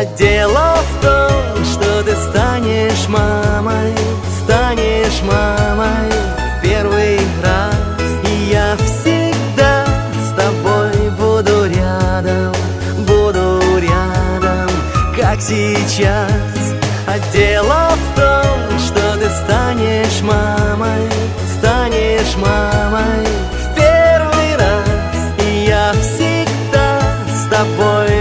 А дело в том, что ты станешь мамой в первый раз. И я всегда с тобой буду рядом, как сейчас. А дело в том, что ты станешь мамой в первый раз. И я всегда с тобой